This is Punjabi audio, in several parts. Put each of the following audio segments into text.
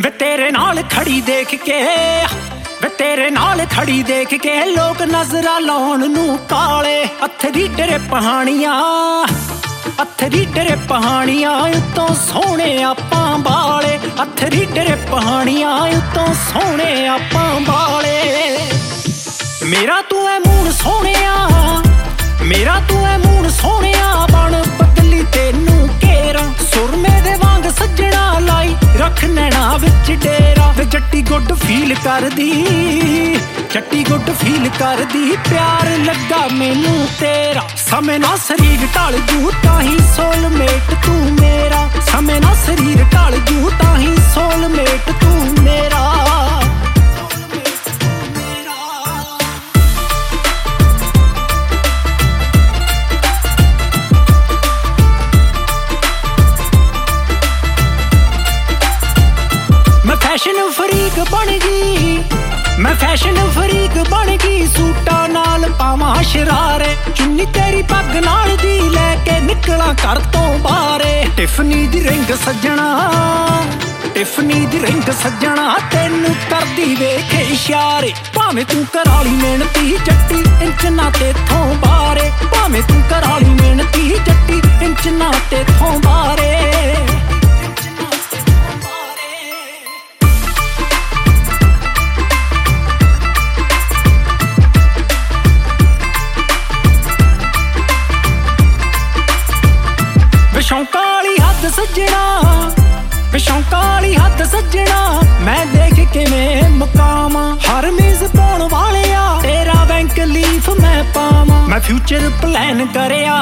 ਵੇ ਤੇਰੇ ਨਾਲ ਖੜੀ ਦੇਖ ਕੇ ਵੇ ਤੇਰੇ ਨਾਲ ਖੜੀ ਦੇਖ ਕੇ ਲੋਕ ਨਜ਼ਰਾਂ ਲਾਉਣ ਨੂੰ ਕਾਲੇ ਅਥਰੀ ਤੇਰੇ ਪਹਾਣੀਆਂ ਅਥਰੀ ਤੇਰੇ ਪਹਾਣੀਆਂ ਉਤੋਂ ਸੋਹਣੇ ਆਪਾਂ ਬਾਲੇ ਅਥਰੀ ਤੇਰੇ ਪਹਾਣੀਆਂ ਉਤੋਂ ਸੋਹਣੇ ਆਪਾਂ ਬਾਲੇ ਮੇਰਾ ਤੂੰ ਐ ਮੂਣ ਸੋਹਣਿਆ ਮੇਰਾ ਤੂੰ ਐ ਮੂਣ ਸੋਹਣਿਆ ਬਣ ਬਦਲੀ ਤੈਨੂੰ ਘੇਰਾ ਸੁਰਮੇ ਦੇ ਵਾਂਗ ਸੱਜਣਾ ਲਾਈ ਰੱਖ ਨੈਣਾ ਵਿੱਚ ਡੇਰਾ ਵੇ ਜੱਟੀ ਗੁੱਡ ਫੀਲ ਕਰਦੀ ਜੱਟੀ ਗੁੱਡ ਫੀਲ ਕਰਦੀ ਪਿਆਰ ਲੱਗਾ ਮੈਨੂੰ ਤੇਰਾ ਸਮੇਂ ਨਾਲ ਸਰੀਰ ਢਲ ਜੂ ਤਾਂ ਹੀ ਸੋਲਮੇਟ ਤੂੰ ਮੇਰਾ ਸਮੇਂ ਨਾਲ ਸਰੀਰ ਢਲ ਜੂ ਤਾਂ ਹੀ ਸੋਲਮੇਟ ਤੂੰ ਮੇਰਾ ਫੈਸ਼ਨ ਫਰੀਕ ਬਣ ਗਈ ਮੈਂ ਫੈਸ਼ਨ ਫਰੀਕ ਬਣ ਗਈ ਸੂਟਾਂ ਨਾਲ ਪਾਵਾਂ ਸ਼ਰਾਰੇ ਚੁੰਨੀ ਤੇਰੀ ਪੱਗ ਨਾਲ ਦੀ ਲੈ ਕੇ ਨਿਕਲਾਂ ਘਰ ਤੋਂ ਬਾਹਰੇ ਟਿਫਨੀ ਦੀ ਰਿੰਗ ਸੱਜਣਾ ਟਿਫਨੀ ਦੀ ਰਿੰਗ ਸੱਜਣਾ ਤੈਨੂੰ ਕਰਦੀ ਵੇਖ ਇਸ਼ਾਰੇ ਭਾਵੇਂ ਤੂੰ ਕਰਾਲੀ ਮਿਹਨਤੀ ਜੱਟੀ ਇੰਚ ਨਾ ਤੇਥੋਂ ਬਾਹਰੇ ਭਾਵੇਂ ਤੂੰ ਕਰਾਲੀ ਮਿਹਨਤੀ ਜੱਟੀ ਇੰਚ ਨਾ ਤੇਥੋਂ ਬਾਹਰੇ ਸ਼ੌਂਕਾਂ ਵਾਲੀ ਹੱਦ ਸੱਜਣਾ ਵੇ ਸ਼ੌਂਕਾਂ ਵਾਲੀ ਹੱਦ ਸੱਜਣਾ ਮੈਂ ਦੇਖ ਕਿਵੇਂ ਮਕਾਮਾਂ ਹਰ ਮੇਜ਼ ਪਾਉਣ ਵਾਲਿਆ ਤੇਰਾ ਬੈਂਕ ਲੀਫ ਮੈਂ ਪਾਵਾਂ ਮੈਂ ਫਿਊਚਰ ਪਲਾਨ ਕਰਿਆ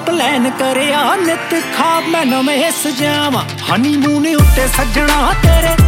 ਨਿਤ ਖਾਬ ਮੈਂ ਨਵੇਂ ਸਜਾਵਾਂ ਹਨੀਮੂਨ ਉੱਤੇ ਸੱਜਣਾ ਤੇਰੇ